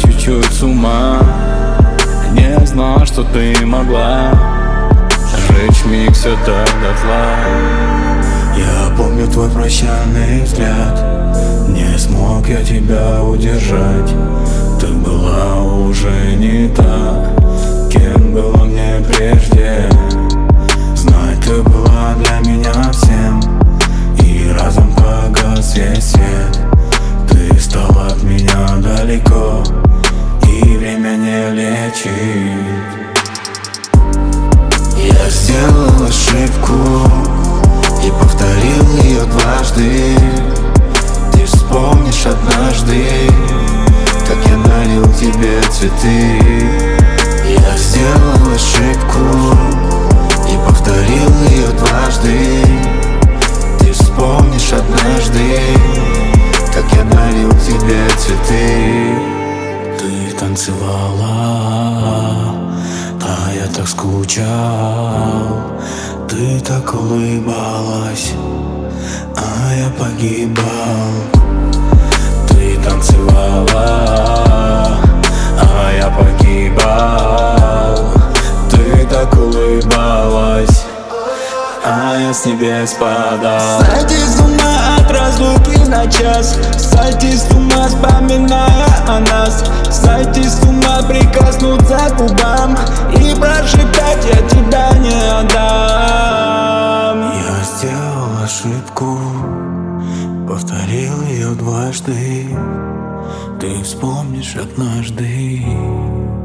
чуть-чуть с ума. Не знал, что ты могла сжечь миг все так дотла. Я помню твой прощальный взгляд, не смог я тебя удержать. Ты была уже не та, кем была мне прежде. Знай, ты была для меня всем, и разом погас весь свет. Ты стала от меня далеко, и время не лечит. Я сделал ошибку и повторил ее дважды. Ты вспомнишь однажды, как я дарил тебе цветы. Я сделал ошибку и повторил ее дважды. Ты вспомнишь однажды, как я дарил тебе цветы. Ты танцевала, а я так скучал. Ты так улыбалась, а я погибал. Ты танцевала, а я погибал. Ты так улыбалась, а я с небес падал. Сойти с ума от разлуки на час, сойти с ума, вспоминая о нас. Сойти с ума, прикоснуться к губам и прошептать: я тебя не отдам. Я сделал ошибку, повторил ее дважды. Ты вспомнишь однажды,